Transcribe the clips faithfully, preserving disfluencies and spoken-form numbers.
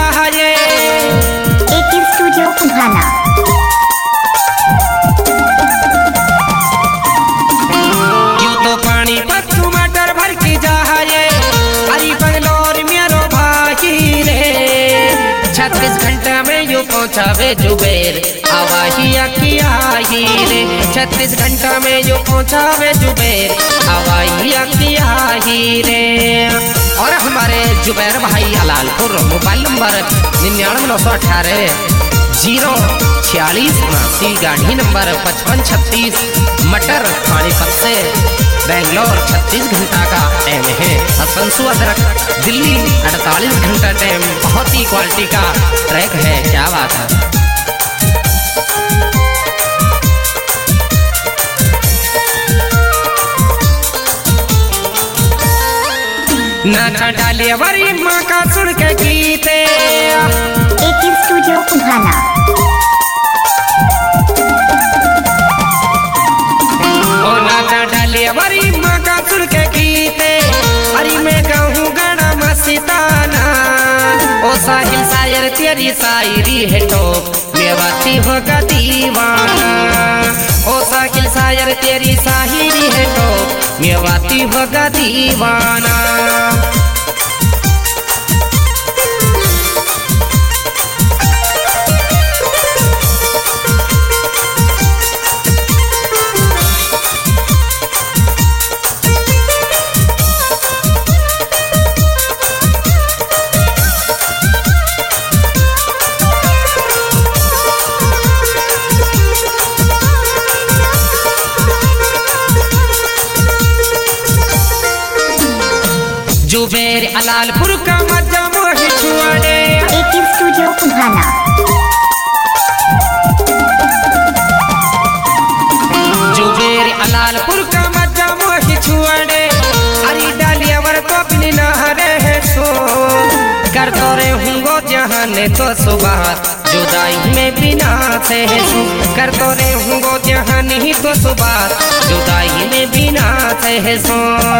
जाए एक स्टूडियो कुम्हाना। यूं तो पानी पर टमाटर भर के जाए अरे बंगलोर मेरो भाई रे छत्तीस घंटा में यूं पहुँचावे जुबेर आवाहिया की आई रे छत्तीस घंटा में यूं पहुँचावे जुबेर आवाहिया की आई रे। और हमारे जुबैर भाई अलालपुर मोबाइल नंबर निन्यानवे नौ सौ अठारह जीरो छियालीस उनासी गाड़ी नंबर पचपन छत्तीस मटर पानीपत से बेंगलोर छत्तीस घंटा का टाइम है। हसनसु अदरक दिल्ली अड़तालीस घंटा टाइम। बहुत ही क्वालिटी का ट्रैक है, क्या बात है। नाचा डालिया वरी माँ का सुन के गीते एक स्टूडियो कुम्हाना। ओ नाचा डालिया वरी माँ का सुन के गीते अरे मैं कहूँ गाना मस्ताना ओ साहिल शायर तेरी शायरी है तो मेवाती होगा दीवाना ओ साहिल शायर तेरी शायरी है तो मेवाती होगा दीवाना। जुबेर अलालपुर का मजा मोहि छुआड़े एक स्टूडियो कुम्हाना। जुबेर अलालपुर का मजा मोहि छुआड़े अरे डालिया वर तो अपनी नहरे है सो कर तो रे हूँगो जहाने तो सुबह जुदाई में बिना से सो कर तो रे हूँगो जहानी ही तो सुबह जुदाई में बिना से सो।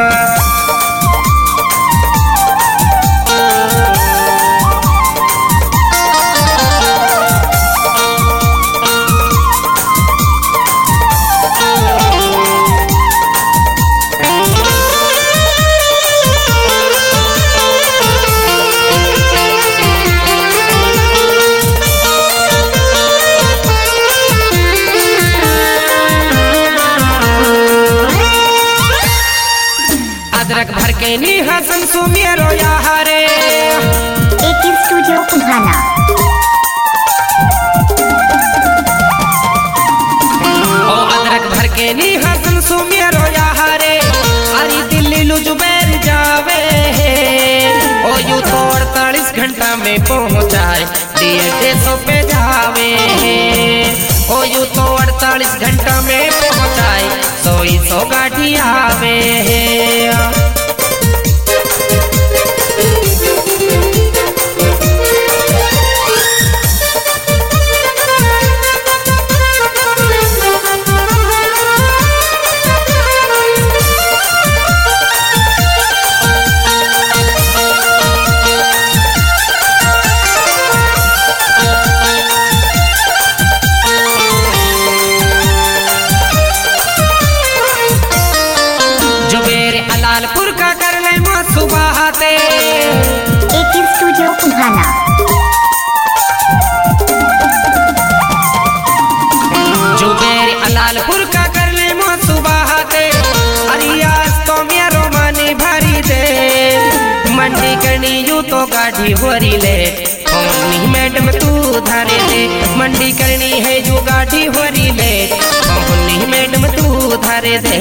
अदरक भर के नी हसन सु मेरो यारे एक स्टूडियो कुम्हाना। ओ अदरक भर के नी हसन सु मेरो यारे अरे दिल्ली लू जुबैर जावे ओ यू तो अड़तालीस घंटा में पहुँचाए डीएटे सो पे जावे ओ यू तो अड़तालीस घंटा में पहुँचाए सोई सो गाड़ी आवे। अलालपुर का कर ले सुबहते एक स्टूडियो कुम्हाना। जुबेर अलालपुर का कर ले सुबहते अरियास तो मेरो मानी भरी दे मंडी करनी यू तो गाड़ी होरी ले कौनी मैडम तू धरे दे मंडी करनी है यू गाड़ी होरी ले कौनी मैडम तू धरे दे।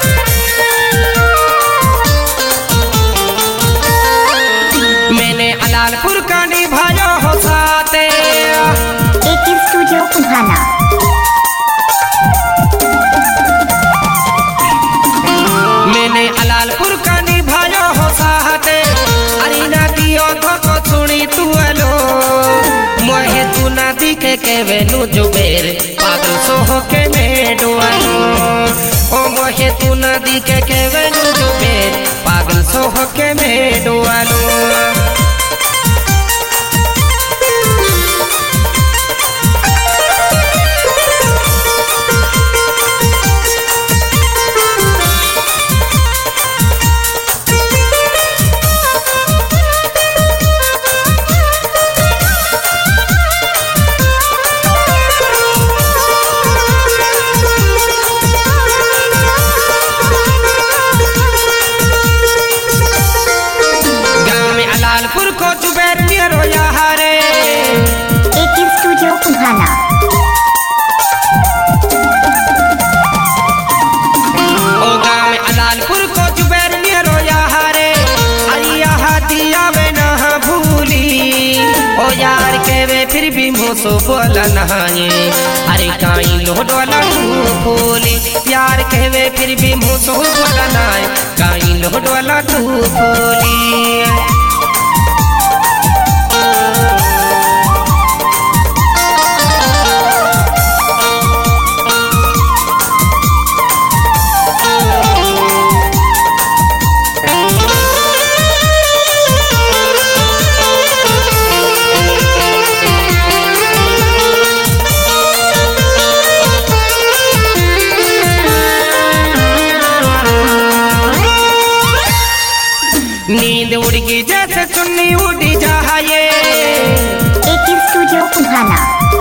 मैंने कहवेनु जुबेर पागल सोह के में डुआलो ओ मोहे तू नदी के कहवेनु जुबेर पागल सोह के में डुआलो लालपुर को जुबेर मेरो यारे एक स्टूडियो उन्हाला ओ गाँव में लालपुर को जुबेर मेरो यारे अरिया दिया वे ना भूली ओ यार के वे फिर भी मुझसे बोला नहाए अरे काई लोडोला तू फूली यार के वे फिर भी मुझसे बोला नहाए काई लोडोला तू फूली नींद उड़ गई जैसे चुन्नी उड़ी जाए एक स्टूडियो उन्हाला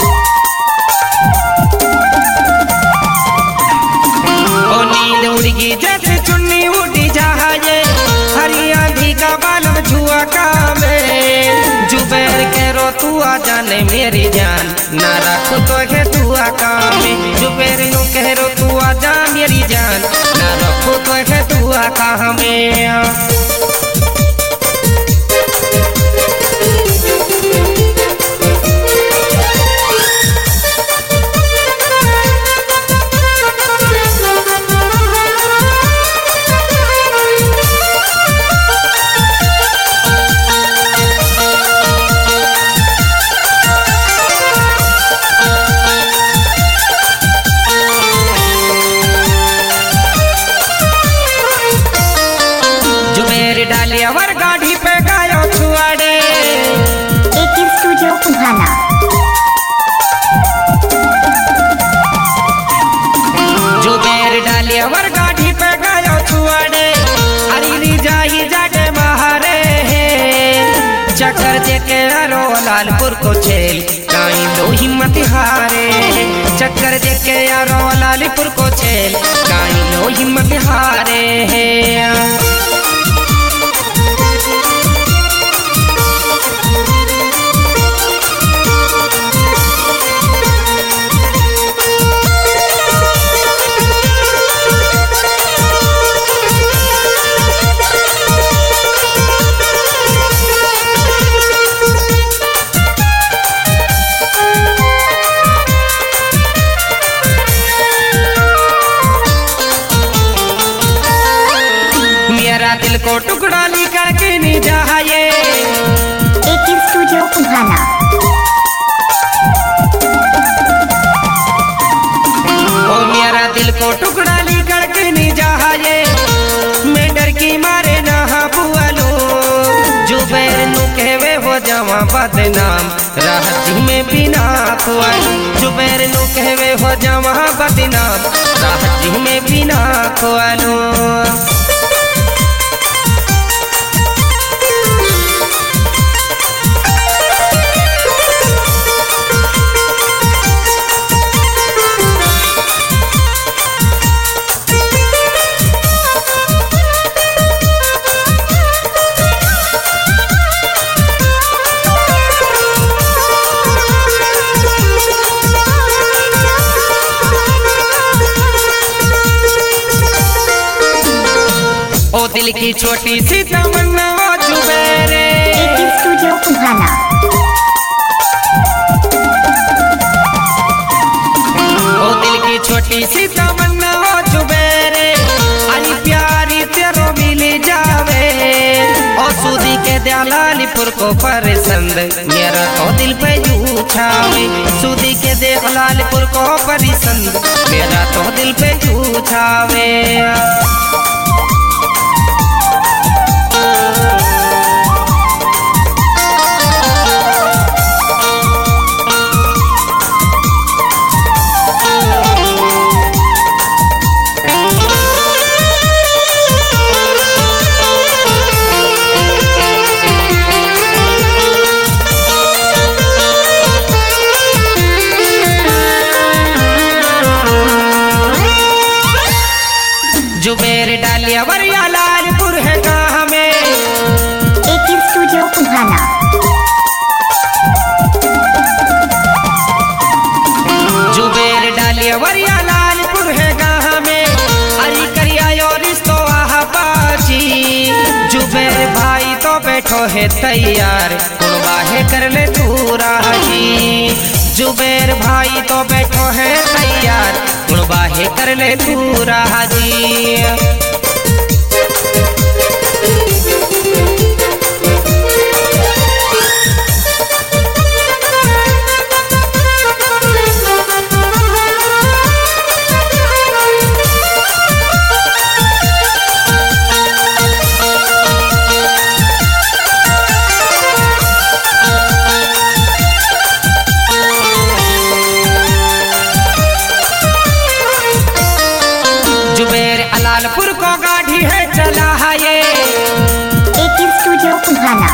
ओ नींद उड़ गई जैसे चुन्नी उड़ी जाए हरिया धी का बालम छुआ का में जुबेर के रो तू आ जाने मेरी जान ना रखो तो है तू आ में जुबेर नु कह रो तू आ जा मेरी जान ना रखो तो है तू आ में डालिया वर गाड़ी पे गायो छुआड़े एक स्टूडियो उन्हाला जुबेर डालिया वर गाड़ी पे गायो छुआड़े अरी जाही जाके बाहरे चक्कर जे के रो लालपुर को छेल काई लो हिम्मत हारे चक्कर जे के रो लालपुर को छेल काई लो हिम्मत हारे दिल को टुकड़ा लिखा के नहीं जाए एक स्टूडियो उन्हाला ओ मेरा दिल को टुकड़ा लिखा के नहीं जाए मैं डर की मारे ना बुआलो जुबेर नु कहवे हो जावा बदनाम राहत में बिना खोआलो जुबेर नु कहवे हो जावा बदनाम राहत में बिना खोआलो दिल की छोटी सी तमन्ना जुबेर एक स्टूडियो उन्हाला ओ दिल की छोटी सी तमन्ना जुबेर अली प्यारी तेरो मिल जावे ओ सूदी के दयालाली लालपुर को पसंद मेरा तो दिल पे यूं छावे। सूदी के देख लालपुर को पसंद मेरा तो दिल पे यूं छावे। जुबेर डालिया वरिया लालपुर है कहाँ में। एक स्टूडियो उन्हाना। जुबेर डालिया वरिया लालपुर है कहाँ में। अरे करिया और रिश्तो आहा बाजी। जुबेर भाई तो बैठो है तैयार कुर्बाहे कर ले तू राजी। जुबेर भाई तो बैठो है तैयार कुर्बाहे कर ले तू राजी। जुबेर लालपुर को गाड़ी है चला है ये। एक स्टूडियो उन्हाना।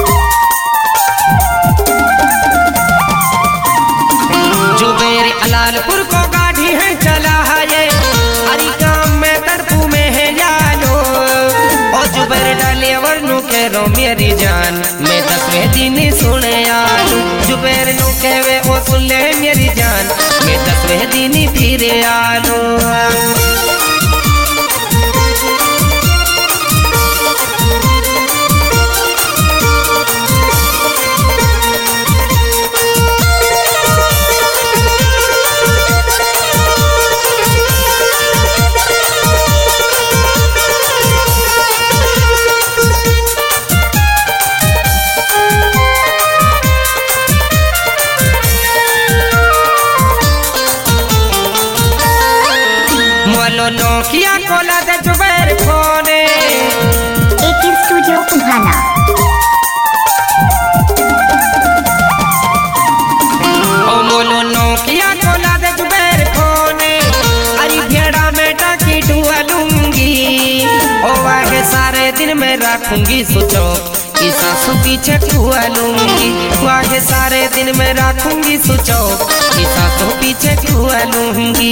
जुबेर लालपुर को गाड़ी है चला है ये। अरे काम में तड़पू में है यालो। और जुबेर डाले वरनू कह रो मेरी जान मैं दसवें दिन सुने आलू। जुबेर नु कहवे ओ सुन ले मेरी जान मैं दसवें दिन फिर आलू। नोकिया कोला दे जुबेर फोने। एक स्टूडियो उन्हाना। ओ मोलो नोकिया कोला दे जुबेर फोने। अरे भेड़ा में टाकी डुअलूंगी। ओ आगे सारे दिन में रखूंगी सोचो कि सासू पीछे डुअलूंगी। आगे सारे दिन में रखूंगी सोचो कि सासू पीछे डुअलूंगी।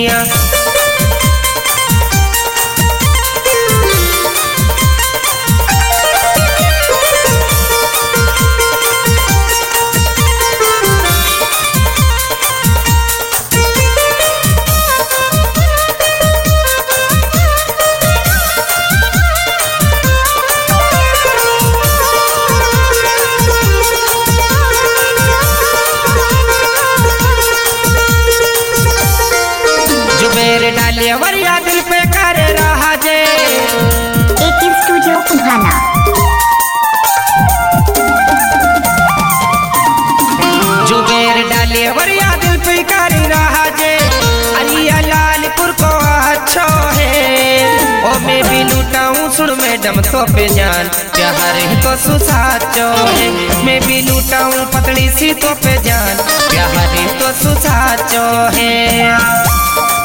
जुबेर डालिया वरिया दिल पे कर रहा जे। एक स्टूडियो उन्हाना। जुबेर डालिया वरिया दिल पे कर रहा जे। अलिया लालपुर को अच्छो है। ओ मैं भी लूटाऊं सुन मैडम तो पे जान प्यार ही तो सुसाचो है। मैं भी लूटाऊं पतली सी तो पे जान प्यार ही तो सुसाचो है।